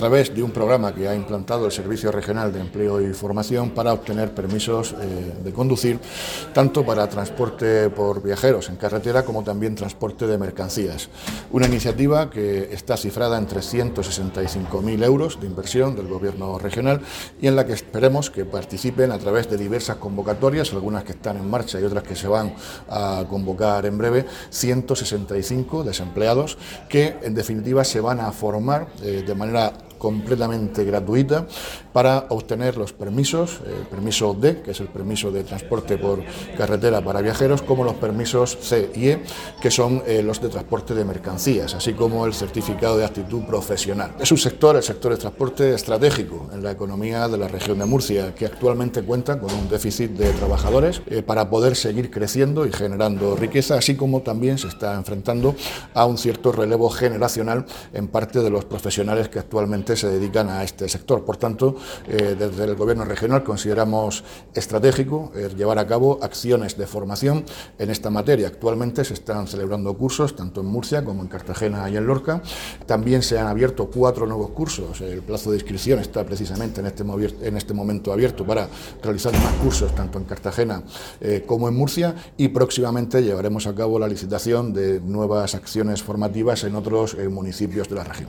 A través de un programa que ha implantado el Servicio Regional de Empleo y Formación para obtener permisos de conducir, tanto para transporte por viajeros en carretera como también transporte de mercancías. Una iniciativa que está cifrada en 365.000 euros de inversión del Gobierno regional y en la que esperemos que participen a través de diversas convocatorias, algunas que están en marcha y otras que se van a convocar en breve, 165 desempleados que en definitiva se van a formar de manera completamente gratuita para obtener los permisos, el permiso D, que es el permiso de transporte por carretera para viajeros, como los permisos C y E, que son los de transporte de mercancías, así como el certificado de aptitud profesional. Es un sector, el sector de transporte, estratégico en la economía de la región de Murcia, que actualmente cuenta con un déficit de trabajadores para poder seguir creciendo y generando riqueza, así como también se está enfrentando a un cierto relevo generacional en parte de los profesionales que actualmente se dedican a este sector. Por tanto, desde el Gobierno regional consideramos estratégico llevar a cabo acciones de formación en esta materia. Actualmente se están celebrando cursos tanto en Murcia como en Cartagena y en Lorca. También se han abierto 4 nuevos cursos. El plazo de inscripción está precisamente en este momento abierto para realizar más cursos tanto en Cartagena como en Murcia, y próximamente llevaremos a cabo la licitación de nuevas acciones formativas en otros municipios de la región.